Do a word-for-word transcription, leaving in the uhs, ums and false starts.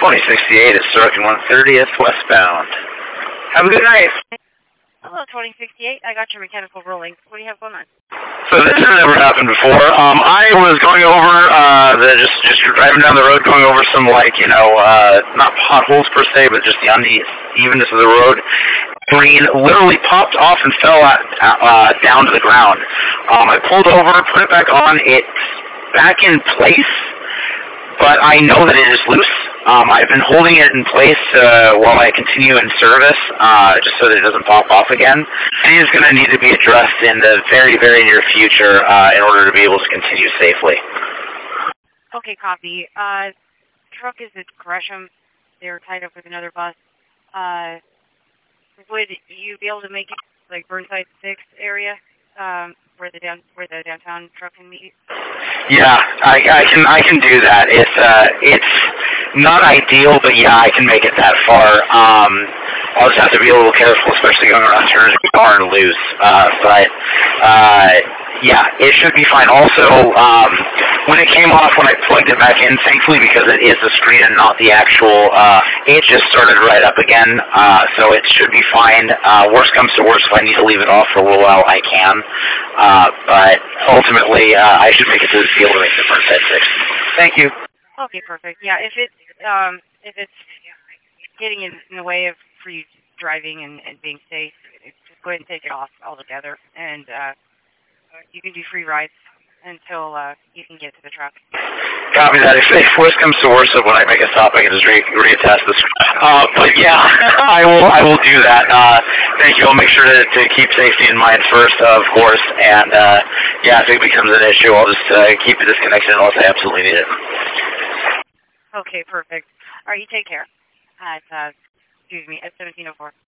twenty sixty-eight is circling one thirtieth westbound. Have a good night. Hello, twenty sixty-eight. I got your mechanical rolling. What do you have going on? So this has never happened before. Um, I was going over, uh, the, just just driving down the road, going over some, like, you know, uh, not potholes per se, but just the unevenness of the road. Green literally popped off and fell at, uh, down to the ground. Um, I pulled over, put it back on. It's back in place, but I know that it is loose. Um, I've been holding it in place uh, while I continue in service, uh, just so that it doesn't pop off again. It is going to need to be addressed in the very, very near future uh, in order to be able to continue safely. Okay, copy. Uh, truck is at Gresham. They're tied up with another bus. Uh, would you be able to make it like Burnside Six area, um, where the down where the downtown truck can meet? Yeah, I, I can I can do that. It's uh it's not ideal, but yeah, I can make it that far. Um, I'll just have to be a little careful, especially going around turns car and loose. Uh, but uh, yeah, it should be fine. Also, um, when it came off, when I plugged it back in, thankfully because it is the screen and not the actual, uh, it just started right up again. Uh, so it should be fine. Uh, worst comes to worst, if I need to leave it off for a little while, I can. Uh, but ultimately, uh, I should make it to the field and make the first head fix. Thank you. Okay, perfect. Yeah, if it's um, if it's getting in, in the way of for you driving and, and being safe, just go ahead and take it off altogether, and uh, you can do free rides until uh, you can get to the truck. Copy that. If, if worst comes to worst, when I make a stop, I can just re- reattach this. Uh, but yeah, I will. I will do that. Uh, thank you. I'll make sure to, to keep safety in mind first, of course. And uh, yeah, if it becomes an issue, I'll just uh, keep it disconnected unless I absolutely need it. Okay, perfect. All right, you take care. At uh, excuse me, at seventeen oh four.